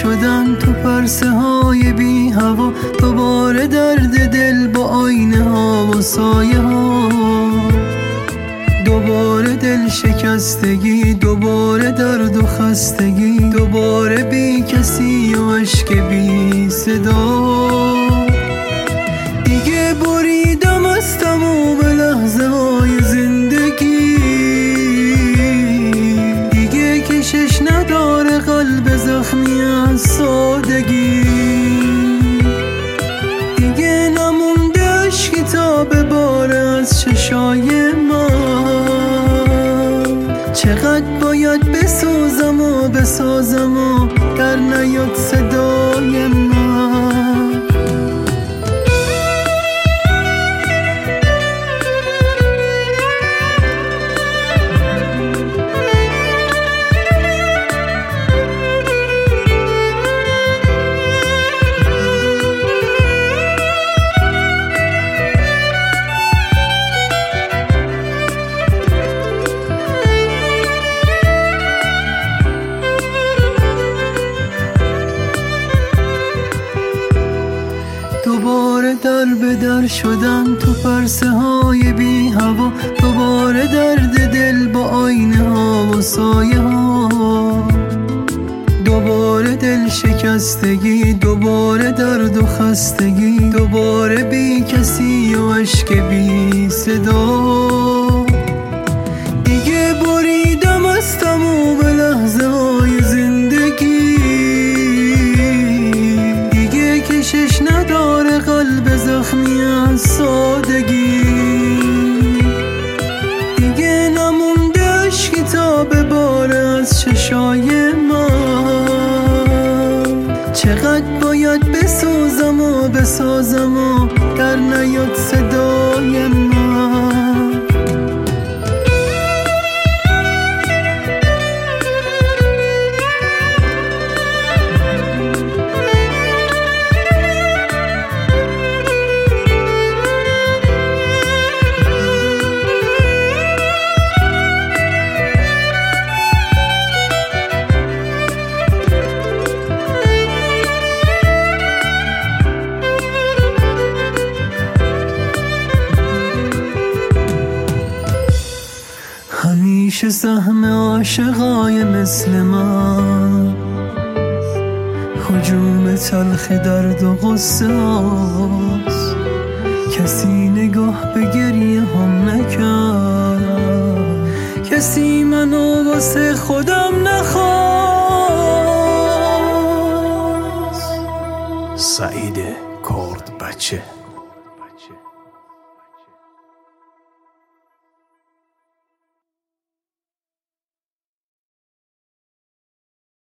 شدن تو پرسه های بی هوا، دوباره درد دل با آینه ها و سایه ها، دوباره دل شکستگی، دوباره درد و خستگی، دوباره بی کسی و عشق بی صدا. دیگه بریدم از تمام لحظه های زندگی، دیگه کشش نداره قلب زخمی از سادگی، دیگه نمونده عشقی تا بباره از چشای من. چقدر باید بسوزم و بسازم و در نیاد صدای من. دوباره در به در شدن تو پرسه های بی هوا، دوباره درد دل با آینه ها و سایه ها، دوباره دل شکستگی، دوباره درد و خستگی، دوباره بی کسی و عشق بی صدا. دیگه بریدم از تمام لحظه های زندگی، دیگه کشش نداره قلب زخمی از سادگی، دیگه نمونده عشقی تا بباره از چشای من. چقدر باید بسوزم و بسازم و در نیاد صدای من. همیشه سهم عاشقای مثل من، هجوم تلخ درد و غصه هاست. کسی نگاه به گریه هم نکرد، کسی منو واسه خودم نخواست. سعید کرد بچه.